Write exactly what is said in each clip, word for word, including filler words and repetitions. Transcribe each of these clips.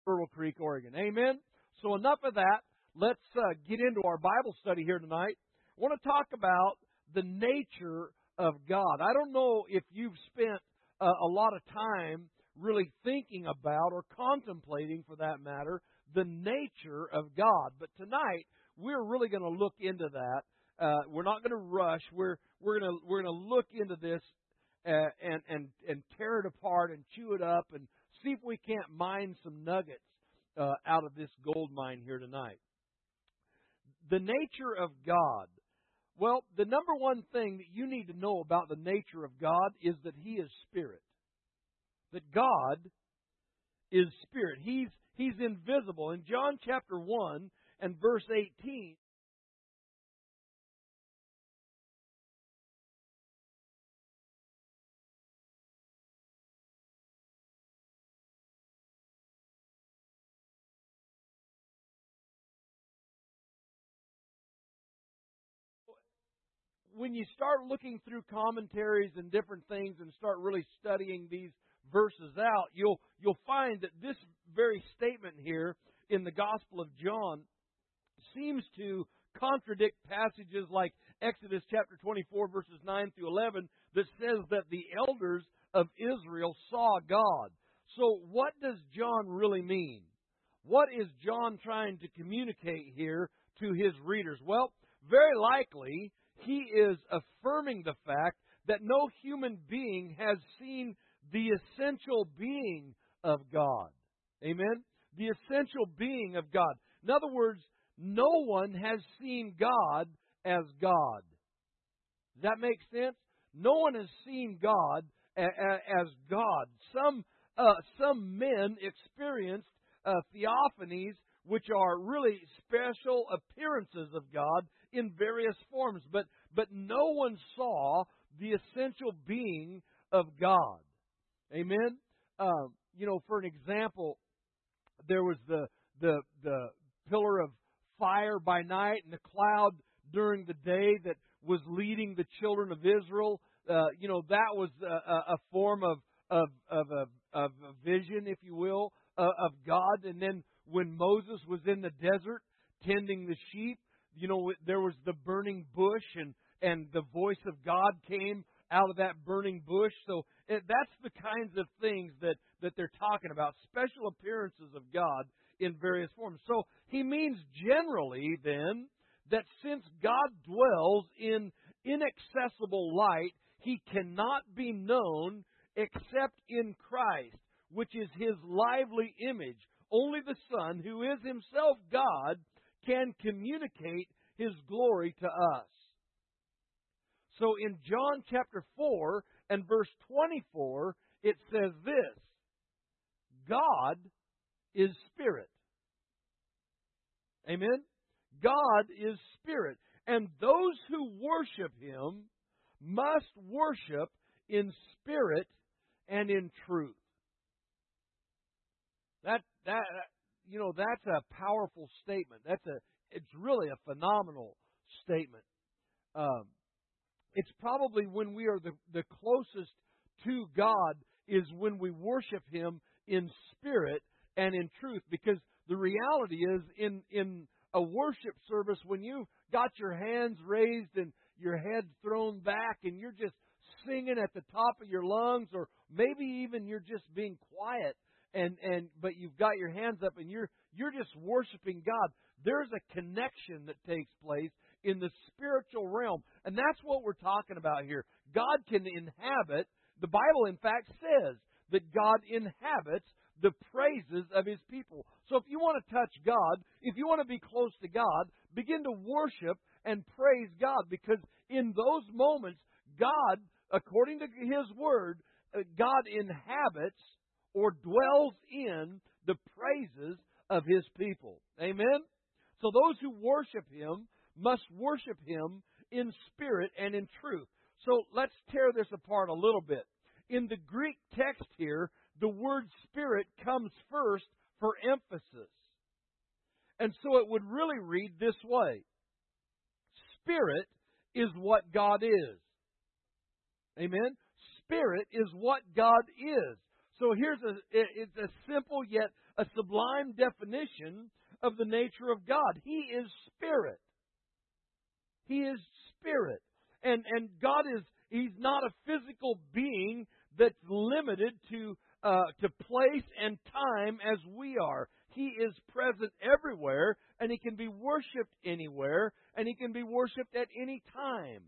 Turtle Creek, Oregon. Amen? So enough of that. Let's uh, get into our Bible study here tonight. I want to talk about the nature of God. I don't know if you've spent uh, a lot of time really thinking about or contemplating, for that matter, the nature of God. But tonight, we're really going to look into that. Uh, we're not going to rush. We're we're going to we're going to look into this uh, and and and tear it apart and chew it up and see if we can't mine some nuggets uh, out of this gold mine here tonight. The nature of God. Well, the number one thing that you need to know about the nature of God is that He is Spirit. That God is Spirit. He's He's invisible. In John chapter one and verse eighteen, when you start looking through commentaries and different things and start really studying these verses out, you'll you'll find that this very statement here in the Gospel of John seems to contradict passages like Exodus chapter twenty-four verses nine through eleven that says that the elders of Israel saw God. So what does John really mean? What is John trying to communicate here to his readers? Well, very likely he is affirming the fact that no human being has seen the essential being of God. Amen? The essential being of God. In other words, no one has seen God as God. Does that make sense? No one has seen God as God. Some uh, some men experienced uh, theophanies, which are really special appearances of God in various forms, but but no one saw the essential being of God. Amen. Um, you know, for an example, there was the the the pillar of fire by night and the cloud during the day that was leading the children of Israel. Uh, you know, that was a, a form of of of a, of a vision, if you will, uh, of God. And then when Moses was in the desert tending the sheep, you know, there was the burning bush, and and the voice of God came out of that burning bush. So it, that's the kinds of things that that they're talking about, special appearances of God in various forms. So he means generally then that since God dwells in inaccessible light, He cannot be known except in Christ, which is His lively image. Only the Son, who is Himself God, can communicate His glory to us. So in John chapter four and verse twenty-four, it says this: God is Spirit. Amen? God is Spirit. And those who worship Him must worship in spirit and in truth. That that you know that's a powerful statement. That's a it's really a phenomenal statement. Um, it's probably when we are the, the closest to God is when we worship Him in spirit and in truth, because the reality is in in a worship service, when you've got your hands raised and your head thrown back and you're just singing at the top of your lungs, or maybe even you're just being quiet and and but you've got your hands up and you're you're just worshiping God, there's a connection that takes place in the spiritual realm. And that's what we're talking about here. God can inhabit, the Bible in fact says that God inhabits the praises of His people. So if you want to touch God, if you want to be close to God, begin to worship and praise God, because in those moments, God, according to His Word, God inhabits or dwells in the praises of His people. Amen? So those who worship Him must worship Him in spirit and in truth. So let's tear this apart a little bit. In the Greek text here, the word spirit comes first for emphasis. And so it would really read this way: Spirit is what God is. Amen? Spirit is what God is. So here's a, it's a simple yet a sublime definition of the nature of God. He is Spirit. He is Spirit. And, and God is, He's not a physical being that's limited to, uh, to place and time as we are. He is present everywhere, and He can be worshipped anywhere, and He can be worshipped at any time.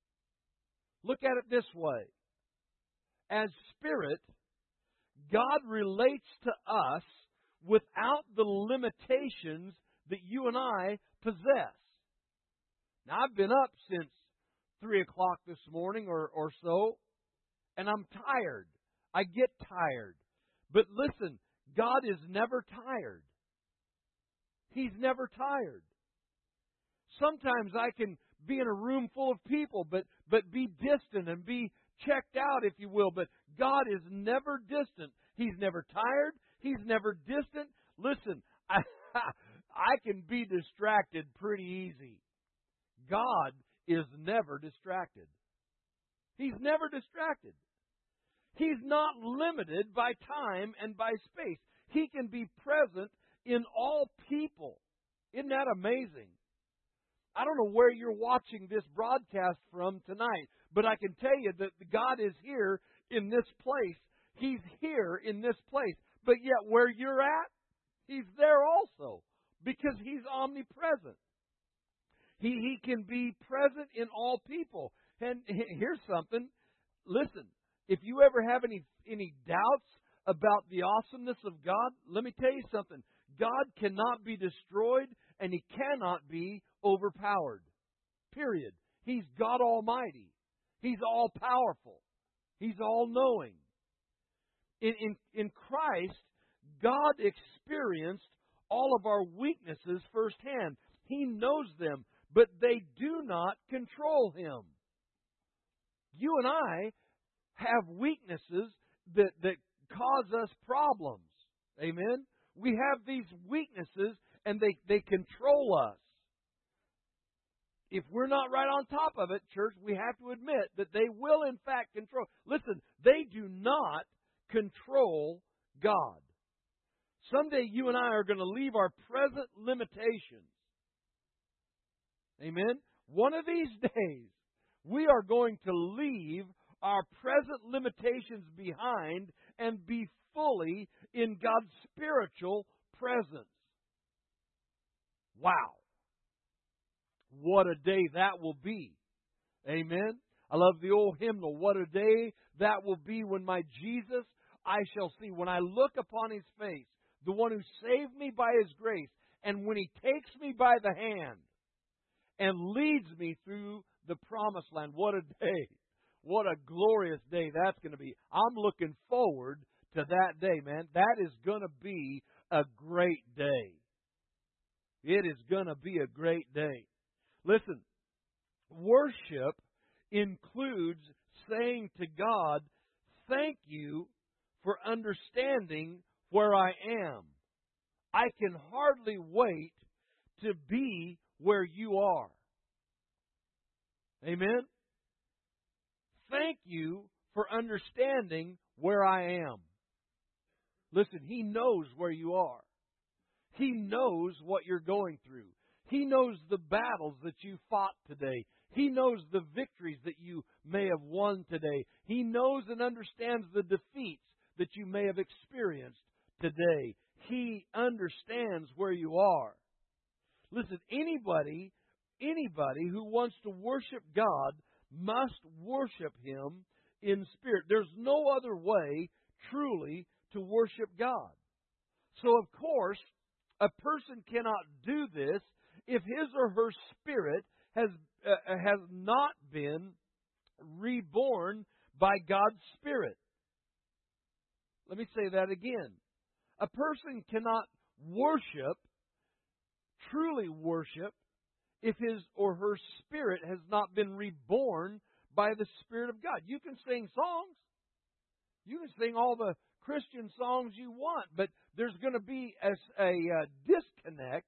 Look at it this way. As Spirit, God relates to us without the limitations that you and I possess. Now, I've been up since three o'clock this morning or, or so, and I'm tired. I get tired. But listen, God is never tired. He's never tired. Sometimes I can be in a room full of people, but, but be distant and be checked out, if you will. But God is never distant. He's never tired. He's never distant. Listen, I, I can be distracted pretty easy. God is never distracted. He's never distracted. He's not limited by time and by space. He can be present in all people. Isn't that amazing? I don't know where you're watching this broadcast from tonight, but I can tell you that God is here in this place. He's here in this place. But yet where you're at, He's there also, because He's omnipresent. He, he can be present in all people. And here's something. Listen, if you ever have any, any doubts about the awesomeness of God, let me tell you something. God cannot be destroyed, and He cannot be overpowered. Period. He's God Almighty. He's all-powerful. He's all-knowing. In, in, in Christ, God experienced all of our weaknesses firsthand. He knows them, but they do not control Him. You and I have weaknesses that, that cause us problems. Amen? We have these weaknesses, and they, they control us. If we're not right on top of it, church, we have to admit that they will in fact control. Listen, they do not control God. Someday you and I are going to leave our present limitations. Amen? One of these days, we are going to leave our present limitations behind and be fully in God's spiritual presence. Wow. What a day that will be. Amen. I love the old hymnal. What a day that will be when my Jesus I shall see. When I look upon His face, the one who saved me by His grace, and when He takes me by the hand and leads me through the promised land. What a day. What a glorious day that's going to be. I'm looking forward to that day, man. That is going to be a great day. It is going to be a great day. Listen, worship includes saying to God, thank you for understanding where I am. I can hardly wait to be where you are. Amen? Thank you for understanding where I am. Listen, He knows where you are. He knows what you're going through. He knows the battles that you fought today. He knows the victories that you may have won today. He knows and understands the defeats that you may have experienced today. He understands where you are. Listen, anybody, anybody who wants to worship God must worship Him in spirit. There's no other way, truly, to worship God. So, of course, a person cannot do this if his or her spirit has uh, has not been reborn by God's Spirit. Let me say that again. A person cannot worship, truly worship, if his or her spirit has not been reborn by the Spirit of God. You can sing songs. You can sing all the Christian songs you want, but there's going to be a, a, a disconnect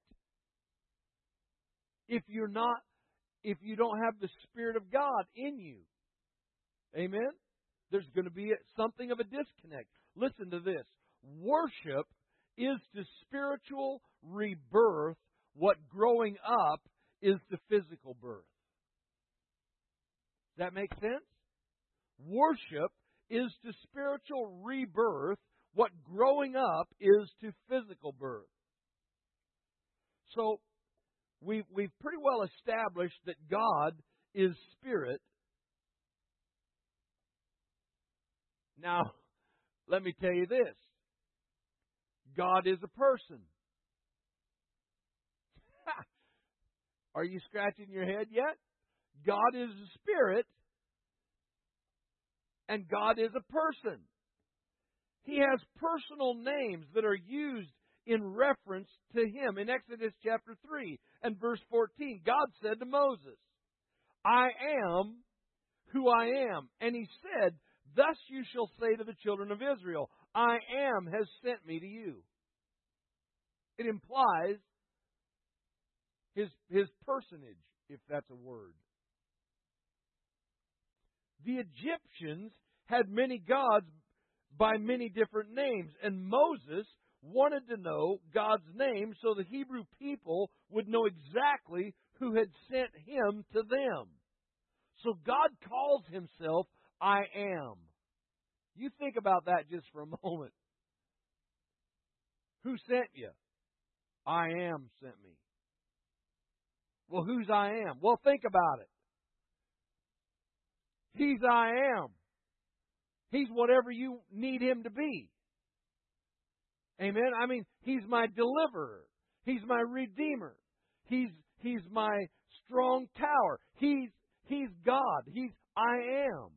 if you're not, if you don't have the Spirit of God in you. Amen? There's going to be something of a disconnect. listen to this. Worship is to spiritual rebirth what growing up is to physical birth. Does that make sense? Worship is to spiritual rebirth what growing up is to physical birth. So, we've, we've pretty well established that God is spirit. Now, let me tell you this. God is a person. Are you scratching your head yet? God is a spirit, and God is a person. He has personal names that are used in reference to Him. In Exodus chapter three and verse fourteen, God said to Moses, I am who I am. And He said, thus you shall say to the children of Israel, I am has sent me to you. It implies His, his personage, if that's a word. The Egyptians had many gods by many different names, and Moses wanted to know God's name so the Hebrew people would know exactly who had sent him to them. So God calls Himself, I am. You think about that just for a moment. Who sent you? I am sent me. Well, who's I am? Well, think about it. He's I am. He's whatever you need Him to be. Amen? I mean, He's my deliverer. He's my redeemer. He's He's my strong tower. He's He's God. He's I am.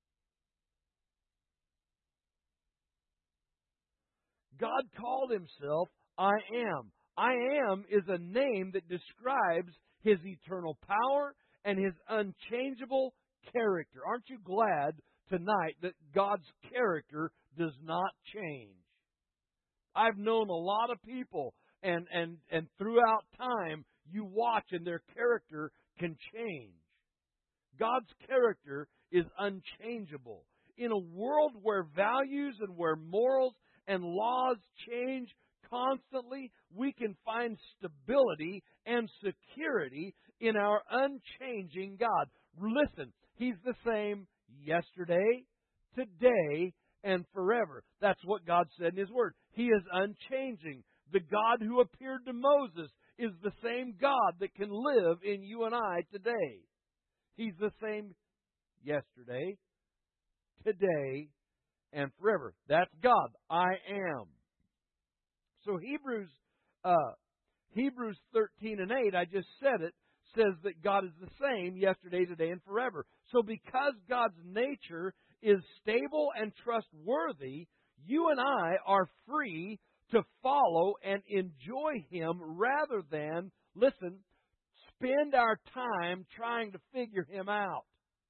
God called Himself I am. I am is a name that describes His eternal power and His unchangeable character. Aren't you glad tonight that God's character does not change? I've known a lot of people, and, and, and throughout time, you watch and their character can change. God's character is unchangeable. In a world where values and where morals and laws change constantly, we can find stability and security in our unchanging God. Listen, He's the same yesterday, today, and forever. That's what God said in His Word. He is unchanging. The God who appeared to Moses is the same God that can live in you and I today. He's the same yesterday, today, and forever. That's God. I am. So Hebrews uh, Hebrews thirteen and eight, I just said it, says that God is the same yesterday, today, and forever. So because God's nature is stable and trustworthy, you and I are free to follow and enjoy Him rather than, listen, spend our time trying to figure Him out.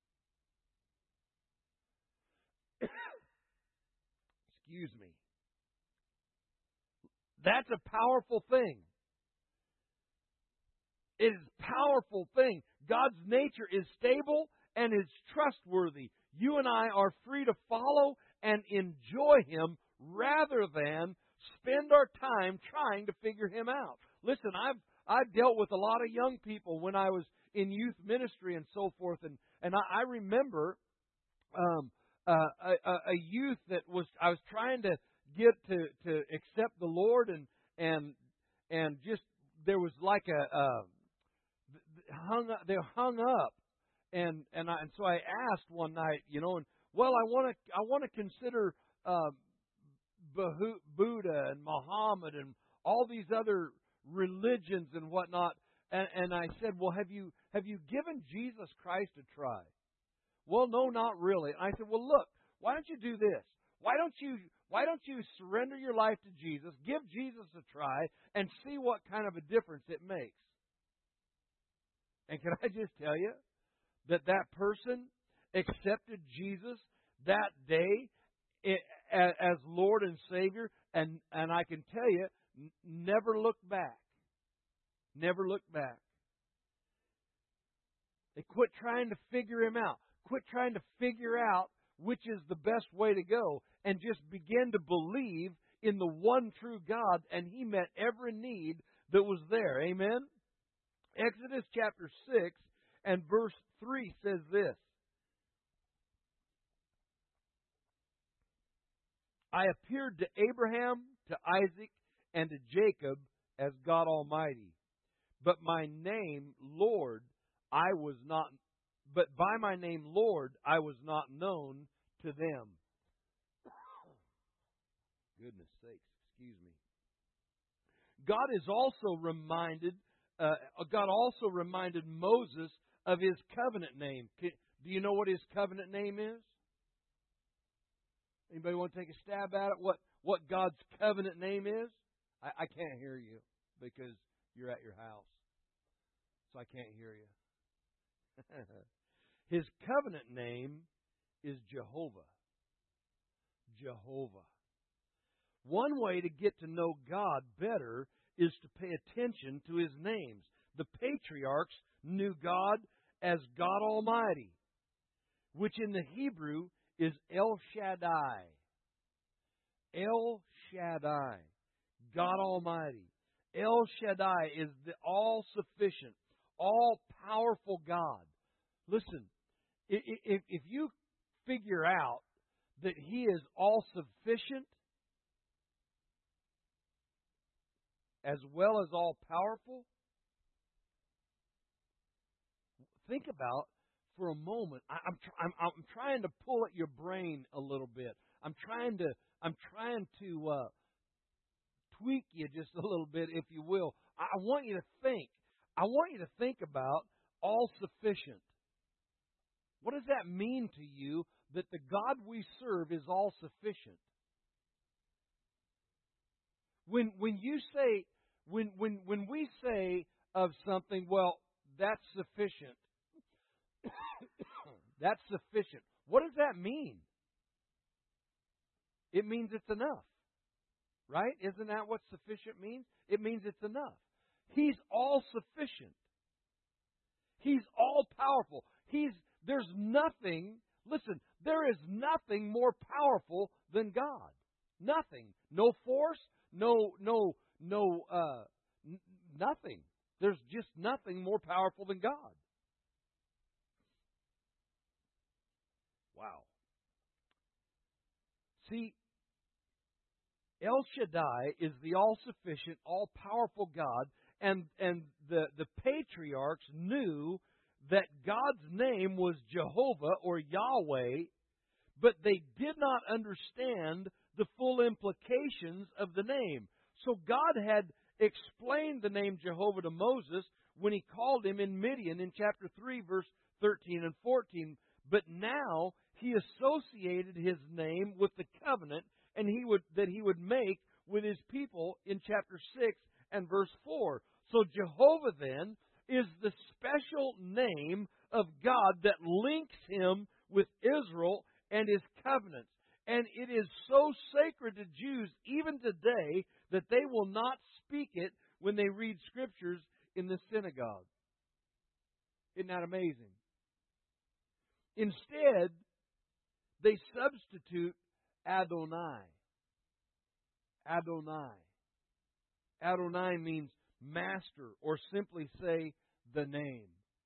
Excuse me. That's a powerful thing. It is a powerful thing. God's nature is stable and is trustworthy. You and I are free to follow and enjoy Him rather than spend our time trying to figure Him out. Listen, I've I've dealt with a lot of young people when I was in youth ministry and so forth, and and I, I remember um, uh, a, a youth that was I was trying to get to, to accept the Lord, and and and just there was like a uh, hung up, they hung up, and and I, and so I asked one night, you know, and well, I want to I want to consider uh, Buddha and Muhammad and all these other religions and whatnot, and and I said, well, have you have you given Jesus Christ a try? Well, no, not really. And I said, well, look, why don't you do this? Why don't you Why don't you surrender your life to Jesus, give Jesus a try, and see what kind of a difference it makes? And can I just tell you that that person accepted Jesus that day as Lord and Savior, and, and I can tell you, never looked back. Never looked back. They quit trying to figure Him out. Quit trying to figure out which is the best way to go, and just begin to believe in the one true God, and He met every need that was there. Amen? Exodus chapter six and verse three says this. I appeared to Abraham, to Isaac, and to Jacob as God Almighty. But my name, Lord, I was not, but by my name, Lord, I was not known to them. Goodness sakes, excuse me. God is also reminded, uh, God also reminded Moses of His covenant name. Do you know what His covenant name is? Anybody want to take a stab at it? What what God's covenant name is? I, I can't hear you because you're at your house. So I can't hear you. His covenant name is Jehovah. Jehovah. One way to get to know God better is to pay attention to His names. The patriarchs knew God as God Almighty, which in the Hebrew is El Shaddai. El Shaddai. God Almighty. El Shaddai is the all-sufficient, all-powerful God. Listen, if, if you figure out that He is all-sufficient as well as all-powerful, think about for a moment. I, I'm, tr- I'm I'm trying to pull at your brain a little bit. I'm trying to I'm trying to uh, tweak you just a little bit, if you will. I, I want you to think. I want you to think about all sufficient. What does that mean to you? That the God we serve is all sufficient. When when you say when when when we say of something, well, that's sufficient. That's sufficient. What does that mean? It means it's enough. Right? Isn't that what sufficient means? It means it's enough. He's all sufficient. He's all powerful. He's there's nothing, listen, there is nothing more powerful than God. Nothing. No force, no no no uh n- nothing. There's just nothing more powerful than God. Wow. See, El Shaddai is the all-sufficient, all-powerful God, and, and the, the patriarchs knew that God's name was Jehovah or Yahweh, but they did not understand the full implications of the name. So God had explained the name Jehovah to Moses when He called him in Midian in chapter three, verse thirteen and fourteen. But now He associated His name with the covenant and he would that He would make with His people in chapter six and verse four. So Jehovah then is the special name of God that links Him with Israel and His covenants. And it is so sacred to Jews even today that they will not speak it when they read scriptures in the synagogue. Isn't that amazing? Instead, they substitute Adonai. Adonai. Adonai means master, or simply say the name.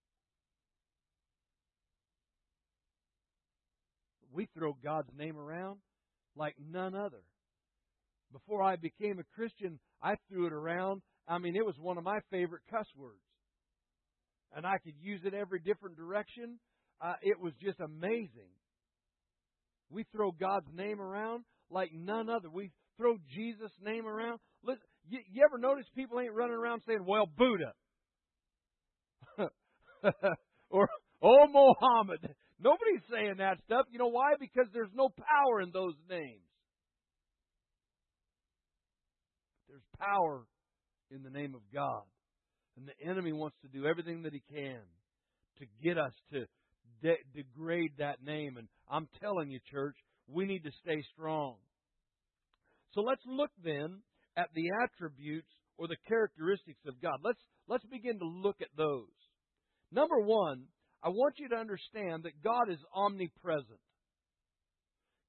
We throw God's name around like none other. Before I became a Christian, I threw it around. I mean, it was one of my favorite cuss words. And I could use it every different direction. Uh, it was just amazing. We throw God's name around like none other. We throw Jesus' name around. Listen, you, you ever notice people ain't running around saying, well, Buddha? Or, oh, Mohammed. Nobody's saying that stuff. You know why? Because there's no power in those names. There's power in the name of God. And the enemy wants to do everything that he can to get us to de- degrade that name. And I'm telling you, church, we need to stay strong. So let's look then at the attributes or the characteristics of God. Let's, let's begin to look at those. Number one, I want you to understand that God is omnipresent.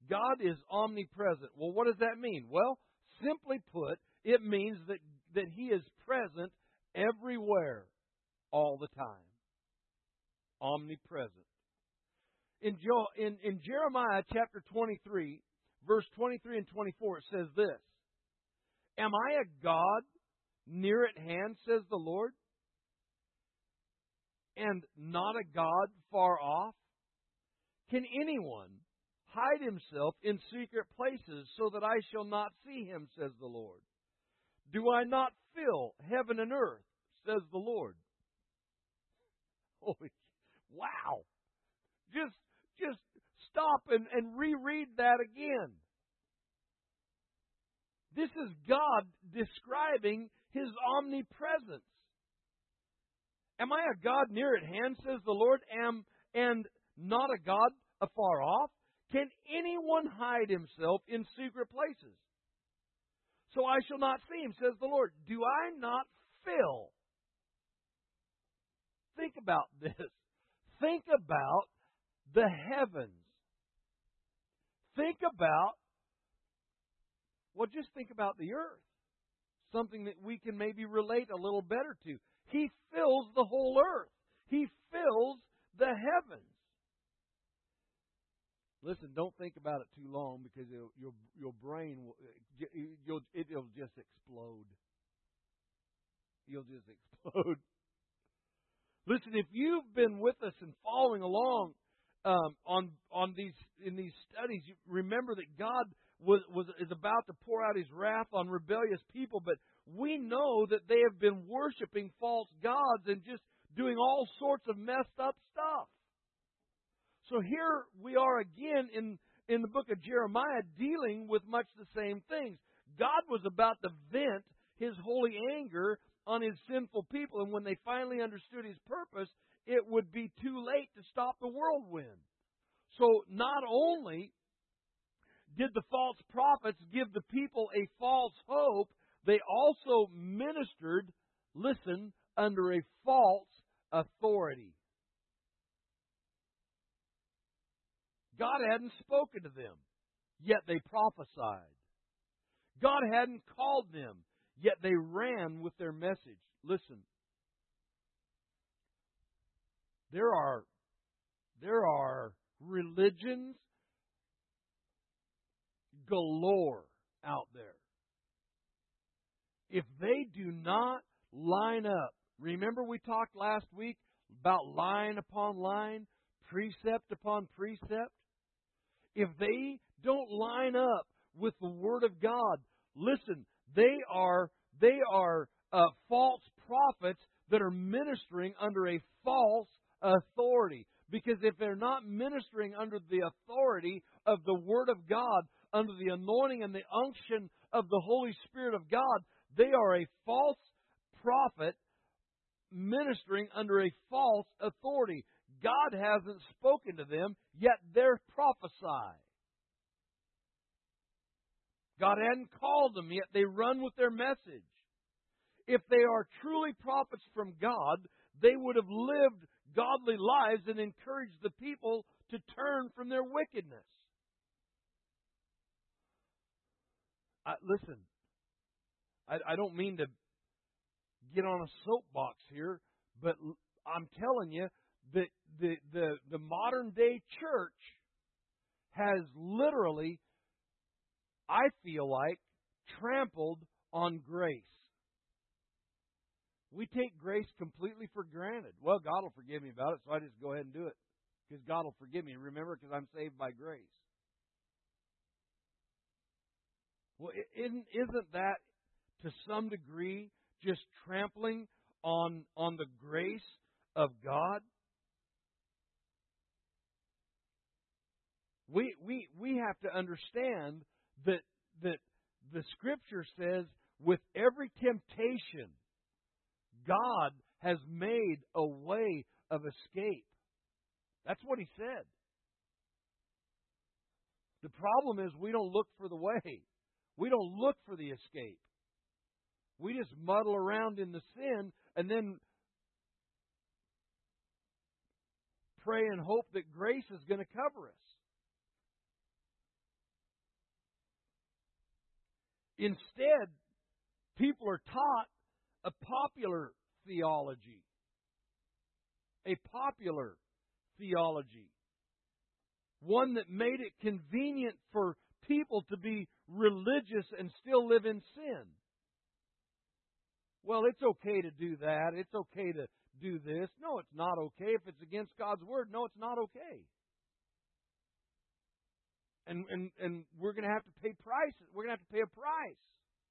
God is omnipresent. Well, what does that mean? Well, simply put, it means that, that He is present everywhere, all the time. Omnipresent. In, jo- in, in Jeremiah chapter twenty-three, verse twenty-three and twenty-four, it says this, Am I a God near at hand, says the Lord, and not a God far off? Can anyone hide himself in secret places so that I shall not see him, says the Lord? Do I not fill heaven and earth, says the Lord? Holy, wow. Just, just stop and, and reread that again. This is God describing His omnipresence. Am I a God near at hand, says the Lord, am, and not a God afar off? Can anyone hide himself in secret places? So I shall not see him, says the Lord. Do I not fill? Think about this. Think about the heavens. Think about, well, just think about the earth. Something that we can maybe relate a little better to. He fills the whole earth. He fills the heavens. Listen, don't think about it too long because it'll, your your brain will you'll, it'll just explode. You'll just explode. Listen, if you've been with us and following along um, on on these in these studies, you remember that God was was is about to pour out His wrath on rebellious people, but we know that they have been worshiping false gods and just doing all sorts of messed up stuff. So here we are again in, in the book of Jeremiah dealing with much the same things. God was about to vent His holy anger on His sinful people, and when they finally understood His purpose, it would be too late to stop the whirlwind. So not only did the false prophets give the people a false hope, they also ministered, listen, under a false authority. God hadn't spoken to them, yet they prophesied. God hadn't called them, yet they ran with their message. Listen, there are, there are religions galore out there. If they do not line up, remember we talked last week about line upon line, precept upon precept? If they don't line up with the Word of God, listen, they are they are uh, false prophets that are ministering under a false authority. Because if they're not ministering under the authority of the Word of God, under the anointing and the unction of the Holy Spirit of God, they are a false prophet ministering under a false authority. God hasn't spoken to them, yet they're prophesying. God hadn't called them, yet they run with their message. If they are truly prophets from God, they would have lived godly lives and encouraged the people to turn from their wickedness. I, listen, I, I don't mean to get on a soapbox here, but I'm telling you that the, the, the modern day church has literally, I feel like, trampled on grace. We take grace completely for granted. Well, God will forgive me about it, so I just go ahead and do it. Because God will forgive me. Remember, because I'm saved by grace. Well, isn't, isn't that, to some degree, just trampling on, on the grace of God? We, we, we have to understand that, that the Scripture says, with every temptation, God has made a way of escape. That's what He said. The problem is we don't look for the way. We don't look for the escape. We just muddle around in the sin and then pray and hope that grace is going to cover us. Instead, people are taught a popular theology. A popular theology. One that made it convenient for people to be religious and still live in sin. Well, it's okay to do that. It's okay to do this. No, it's not okay. If it's against God's Word, no, it's not okay. And and, and we're going to have to pay prices. We're going to have to pay a price.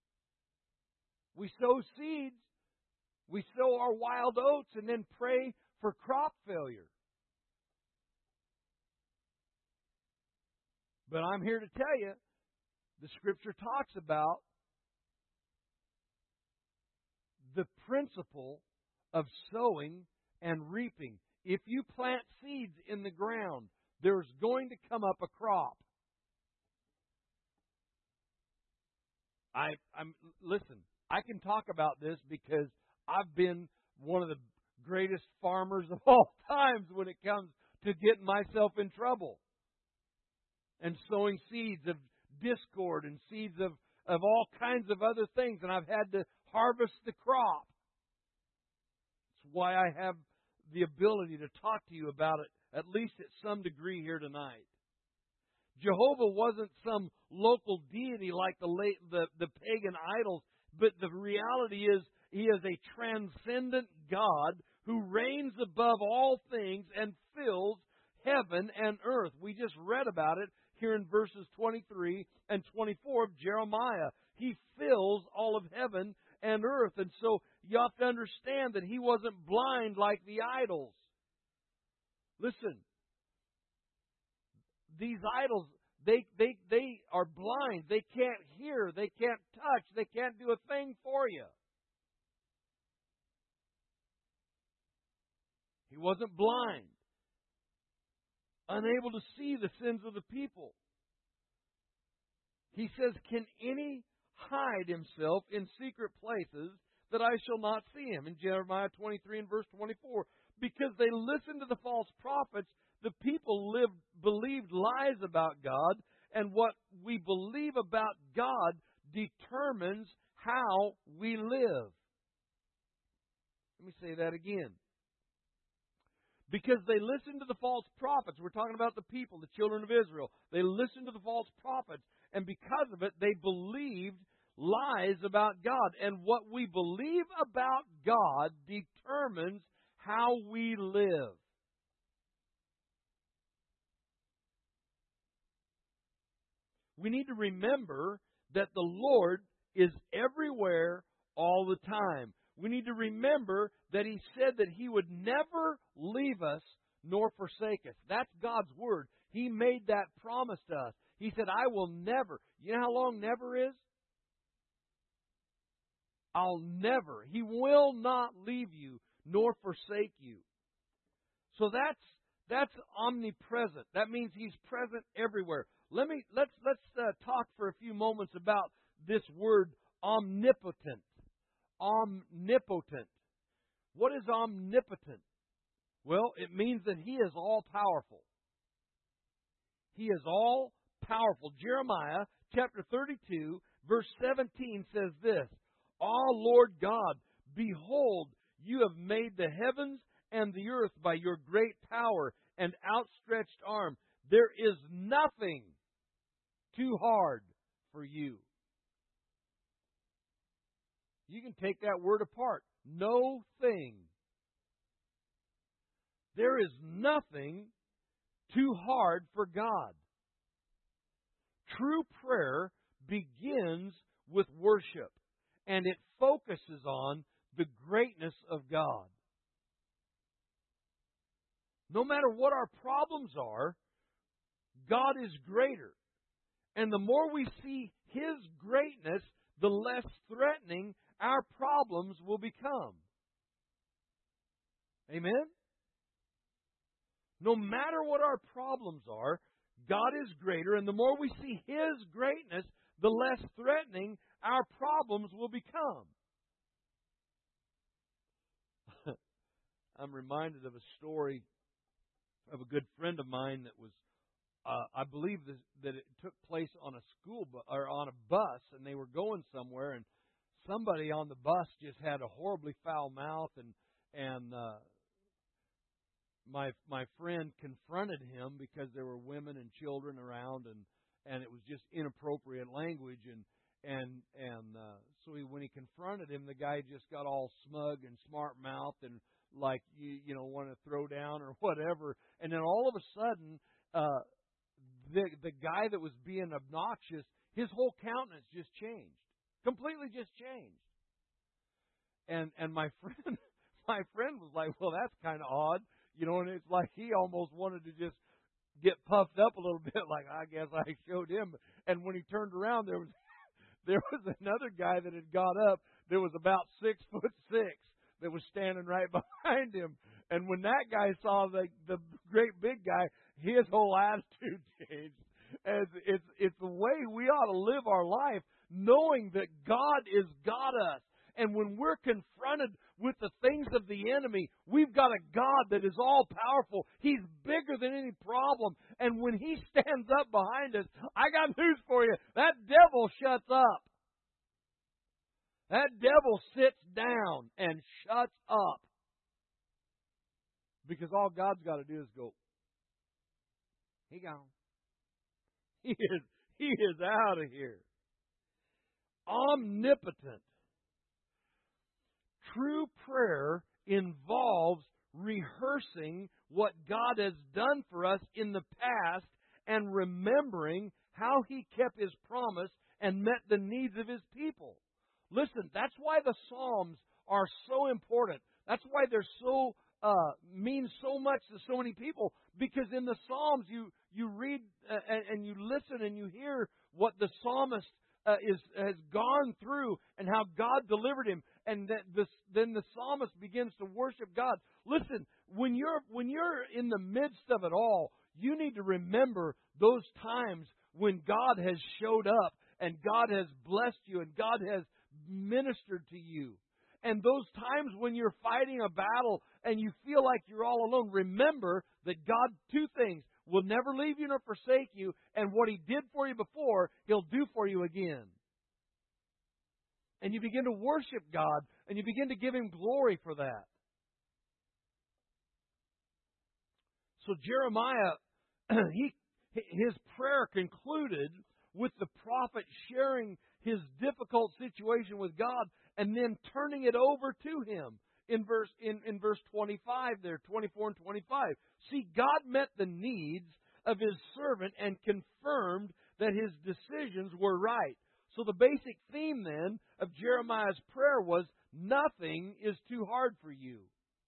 We sow seeds. We sow our wild oats and then pray for crop failure. But I'm here to tell you, the Scripture talks about the principle of sowing and reaping. If you plant seeds in the ground, there's going to come up a crop. I, I'm listen. I can talk about this because I've been one of the greatest farmers of all times when it comes to getting myself in trouble and sowing seeds of discord and seeds of, of all kinds of other things, and I've had to harvest the crop. That's why I have the ability to talk to you about it, at least at some degree here tonight. Jehovah wasn't some local deity like the, late, the, the pagan idols, but the reality is He is a transcendent God who reigns above all things and fills heaven and earth. We just read about it here in verses twenty-three and twenty-four of Jeremiah. He fills all of heaven and earth. And so you have to understand that He wasn't blind like the idols. Listen, these idols, they, they, they are blind. They can't hear. They can't touch. They can't do a thing for you. He wasn't blind, unable to see the sins of the people. He says, can any hide himself in secret places that I shall not see him? In Jeremiah twenty-three and verse twenty-four. Because they listened to the false prophets, the people lived, believed lies about God, and what we believe about God determines how we live. Let me say that again. Because they listened to the false prophets. We're talking about the people, the children of Israel. They listened to the false prophets, and because of it, they believed lies about God. And what we believe about God determines how we live. We need to remember that the Lord is everywhere all the time. We need to remember that He said that He would never leave us nor forsake us. That's God's Word. He made that promise to us. He said, I will never. You know how long never is? I'll never. He will not leave you nor forsake you. So that's that's omnipresent. That means He's present everywhere. Let me let's let's uh, talk for a few moments about this word omnipotent. Omnipotent. What is omnipotent? Well, it means that He is all powerful. He is all powerful. Jeremiah chapter thirty-two, verse seventeen says this, Ah, Lord God, behold, you have made the heavens and the earth by your great power and outstretched arm. There is nothing too hard for you. You can take that word apart. No thing. There is nothing too hard for God. True prayer begins with worship, and it focuses on the greatness of God. No matter what our problems are, God is greater. And the more we see His greatness, the less threatening our problems will become. Amen? No matter what our problems are, God is greater, and the more we see His greatness, the less threatening our problems will become. I'm reminded of a story of a good friend of mine that was uh, I believe this, that it took place on a school bu- or on a bus, and they were going somewhere, and somebody on the bus just had a horribly foul mouth, and and uh, my my friend confronted him because there were women and children around, and and it was just inappropriate language, and and and uh, so he, when he confronted him, the guy just got all smug and smart mouthed and like you you know want to throw down or whatever, and then all of a sudden uh, the the guy that was being obnoxious, his whole countenance just changed, completely just changed, and and my friend my friend was like, well, that's kind of odd. You know, and it's like he almost wanted to just get puffed up a little bit, like I guess I showed him. And when he turned around, there was there was another guy that had got up that was about six foot six that was standing right behind him. And when that guy saw the the great big guy, his whole attitude changed. As it's it's the way we ought to live our life, knowing that God is got us. And when we're confronted with the things of the enemy, we've got a God that is all powerful. He's bigger than any problem. And when He stands up behind us, I got news for you. That devil shuts up. That devil sits down and shuts up. Because all God's got to do is go, He gone. He is, he is out of here. Omnipotent. True prayer involves rehearsing what God has done for us in the past and remembering how He kept His promise and met the needs of His people. Listen, that's why the Psalms are so important. That's why they're so uh, mean so much to so many people. Because in the Psalms, you you read uh, and, and you listen and you hear what the psalmist uh, is has gone through and how God delivered him. And that this, then the psalmist begins to worship God. Listen, when you're when you're in the midst of it all, you need to remember those times when God has showed up and God has blessed you and God has ministered to you. And those times when you're fighting a battle and you feel like you're all alone, remember that God, two things, will never leave you nor forsake you, and what He did for you before, He'll do for you again. And you begin to worship God, and you begin to give Him glory for that. So Jeremiah, he his prayer concluded with the prophet sharing his difficult situation with God and then turning it over to Him in verse in, in verse twenty-five there, twenty-four and twenty-five. See, God met the needs of His servant and confirmed that his decisions were right. So the basic theme then of Jeremiah's prayer was, nothing is too hard for you.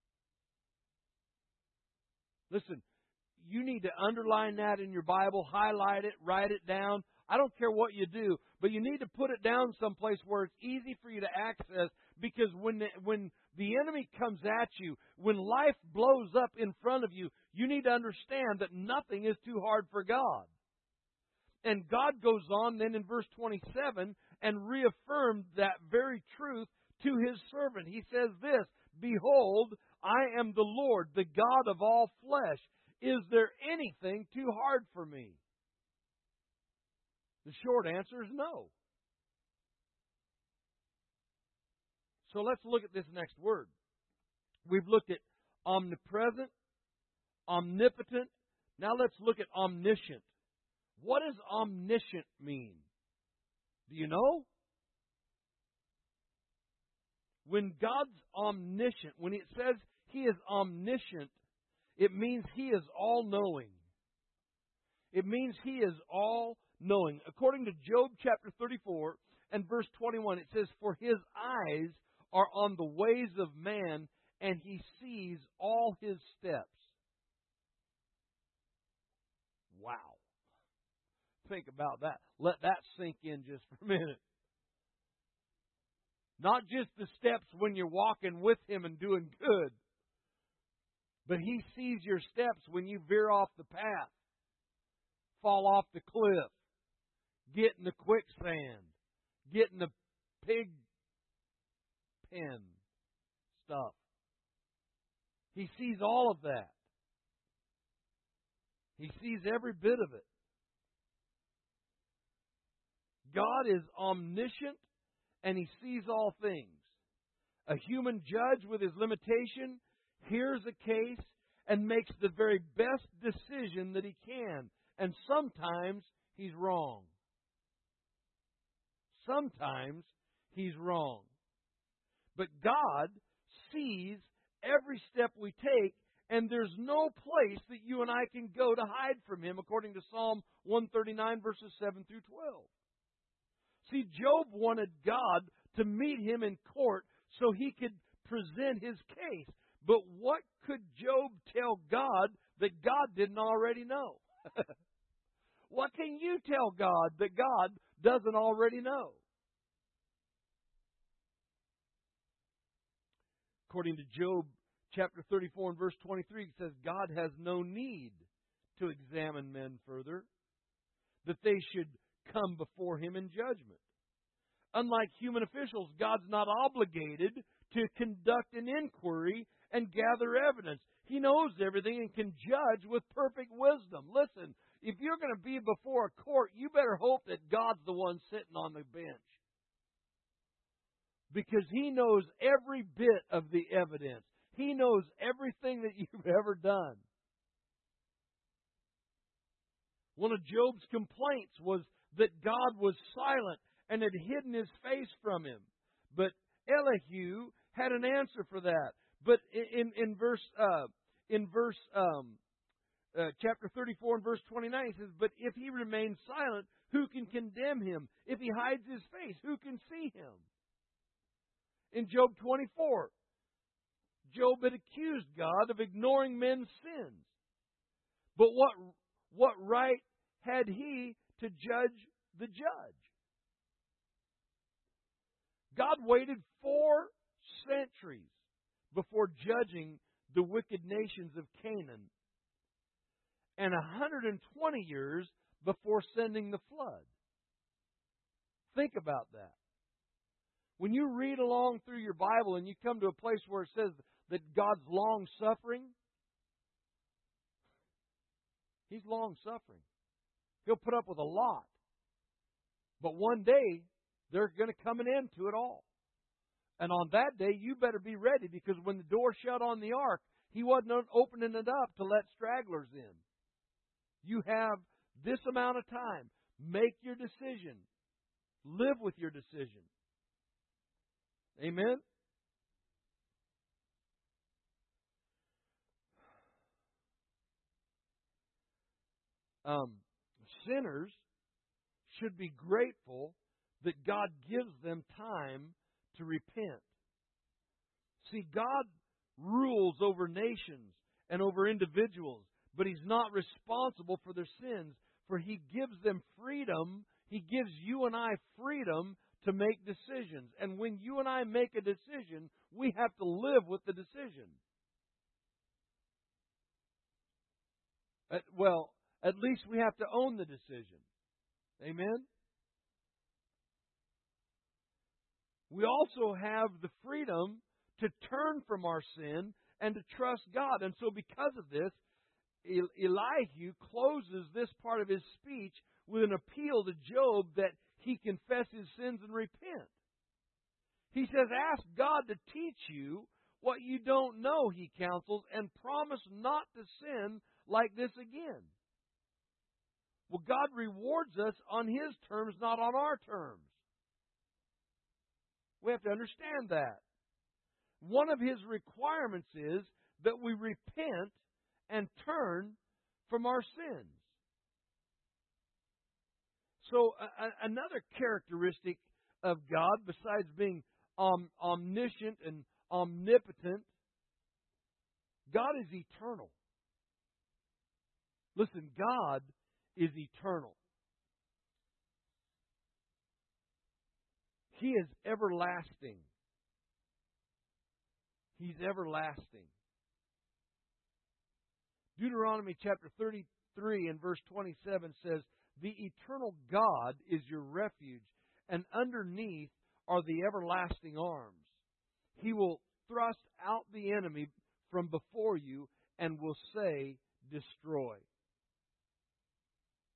Listen, you need to underline that in your Bible, highlight it, write it down. I don't care what you do, but you need to put it down someplace where it's easy for you to access, because when the, when the enemy comes at you, when life blows up in front of you, you need to understand that nothing is too hard for God. And God goes on then in verse twenty-seven and reaffirmed that very truth to His servant. He says this, Behold, I am the Lord, the God of all flesh. Is there anything too hard for me? The short answer is no. So let's look at this next word. We've looked at omnipresent, omnipotent. Now let's look at omniscient. What does omniscient mean? Do you know? When God's omniscient, when it says He is omniscient, it means He is all-knowing. It means He is all-knowing. According to Job chapter thirty-four and verse twenty-one, it says, For His eyes are on the ways of man, and He sees all his steps. Wow. Think about that. Let that sink in just for a minute. Not just the steps when you're walking with Him and doing good, but He sees your steps when you veer off the path, fall off the cliff, get in the quicksand, get in the pig pen stuff. He sees all of that. He sees every bit of it. God is omniscient, and He sees all things. A human judge with his limitation hears a case and makes the very best decision that he can. And sometimes he's wrong. Sometimes he's wrong. But God sees every step we take, and there's no place that you and I can go to hide from Him, according to Psalm one thirty-nine, verses seven through twelve. See, Job wanted God to meet him in court so he could present his case. But what could Job tell God that God didn't already know? What can you tell God that God doesn't already know? According to Job chapter thirty-four and verse twenty-three, it says, God has no need to examine men further, that they should come before Him in judgment. Unlike human officials, God's not obligated to conduct an inquiry and gather evidence. He knows everything and can judge with perfect wisdom. Listen, if you're going to be before a court, you better hope that God's the one sitting on the bench. Because He knows every bit of the evidence. He knows everything that you've ever done. One of Job's complaints was that God was silent and had hidden His face from him. But Elihu had an answer for that. But in in verse uh, in verse um, uh, chapter thirty-four and verse twenty-nine, he says, "But if he remains silent, who can condemn him? If he hides his face, who can see him?" In Job twenty-four, Job had accused God of ignoring men's sins. But what what right had he to judge the judge? God waited four centuries before judging the wicked nations of Canaan, and one hundred twenty years before sending the flood. Think about that. When you read along through your Bible and you come to a place where it says that God's long-suffering, He's long-suffering. He'll put up with a lot. But one day, there's going to come an end to it all. And on that day, you better be ready, because when the door shut on the ark, He wasn't opening it up to let stragglers in. You have this amount of time. Make your decision. Live with your decision. Amen? Um, sinners should be grateful that God gives them time to repent. See, God rules over nations and over individuals, but He's not responsible for their sins, for He gives them freedom. He gives you and I freedom to make decisions. And when you and I make a decision, we have to live with the decision. At, well, at least we have to own the decision. Amen? We also have the freedom to turn from our sin and to trust God. And so because of this, Elihu closes this part of his speech with an appeal to Job that he confess his sins and repent. He says, ask God to teach you what you don't know, he counsels, and promise not to sin like this again. Well, God rewards us on His terms, not on our terms. We have to understand that. One of His requirements is that we repent and turn from our sins. So a- another characteristic of God, besides being om- omniscient and omnipotent, God is eternal. Listen, God is eternal. He is everlasting. He's everlasting. Deuteronomy chapter thirty-three and verse twenty-seven says, "The eternal God is your refuge, and underneath are the everlasting arms. He will thrust out the enemy from before you and will say, destroy."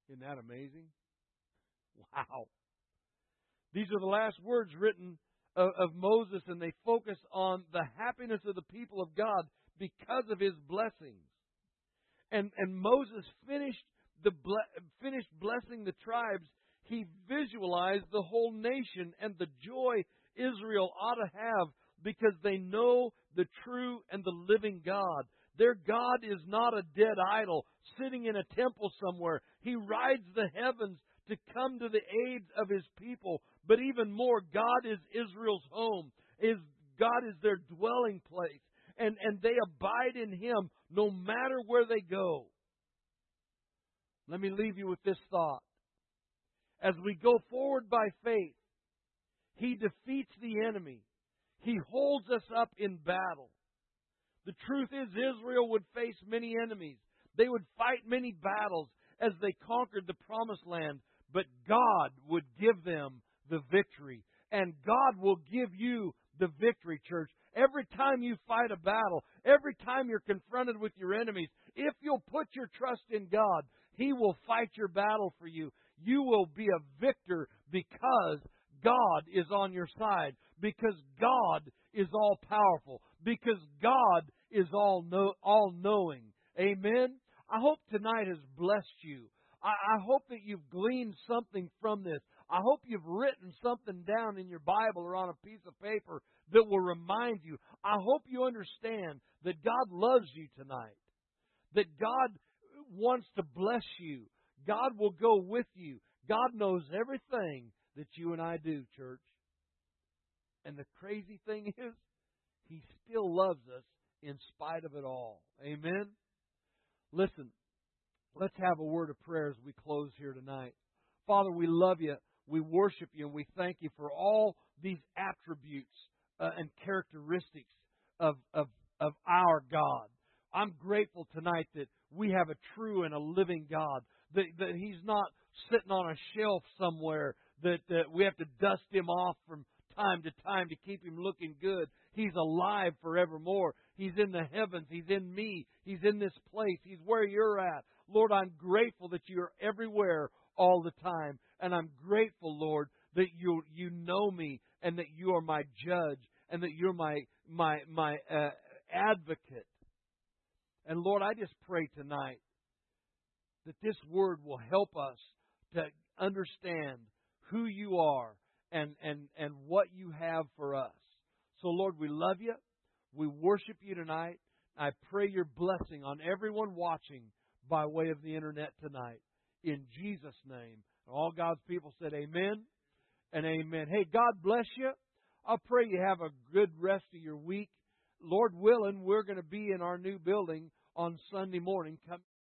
Isn't that amazing? Wow. These are the last words written of, of Moses, and they focus on the happiness of the people of God because of his blessings. And and Moses finished the ble- finished blessing the tribes. He visualized the whole nation and the joy Israel ought to have because they know the true and the living God. Their God is not a dead idol sitting in a temple somewhere. He rides the heavens to come to the aid of His people. But even more, God is Israel's home. Is God is their dwelling place. And, and they abide in Him no matter where they go. Let me leave you with this thought. As we go forward by faith, He defeats the enemy. He holds us up in battle. The truth is, Israel would face many enemies. They would fight many battles as they conquered the promised land. But God would give them the victory. And God will give you the victory, church. Every time you fight a battle, every time you're confronted with your enemies, if you'll put your trust in God, He will fight your battle for you. You will be a victor because God is on your side, because God is all powerful, because God is all know, all knowing. Amen. I hope tonight has blessed you. I, I hope that you've gleaned something from this. I hope you've written something down in your Bible or on a piece of paper that will remind you. I hope you understand that God loves you tonight, that God wants to bless you. God will go with you. God knows everything that you and I do, church. And the crazy thing is, He still loves us in spite of it all. Amen? Listen, let's have a word of prayer as we close here tonight. Father, we love You. We worship You, and we thank You for all these attributes uh, and characteristics of, of, of our God. I'm grateful tonight that we have a true and a living God, that, that He's not sitting on a shelf somewhere, that, that we have to dust Him off from time to time to keep Him looking good. He's alive forevermore. He's in the heavens. He's in me. He's in this place. He's where you're at. Lord, I'm grateful that you're everywhere all the time. And I'm grateful, Lord, that you you know me and that you are my judge and that you're my my my uh, advocate. And Lord, I just pray tonight that this word will help us to understand who you are and, and, and what you have for us. So, Lord, we love you. We worship you tonight. I pray your blessing on everyone watching by way of the internet tonight. In Jesus' name. All God's people said amen and amen. Hey, God bless you. I pray you have a good rest of your week. Lord willing, we're going to be in our new building on Sunday morning. Come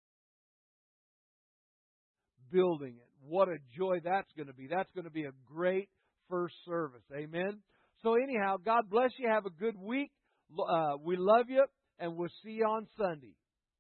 building it. What a joy that's going to be. That's going to be a great first service. Amen. So anyhow, God bless you. Have a good week. Uh, we love you, and we'll see you on Sunday.